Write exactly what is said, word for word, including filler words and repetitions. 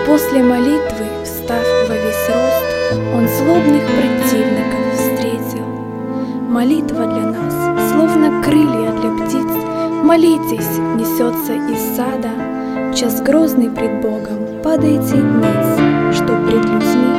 после молитвы, встав во весь рост, он злобных противников встретил. Молитва для нас, словно крылья для птиц, молитесь, несется из сада. Час грозный пред Богом, падайте ниц, что пред людьми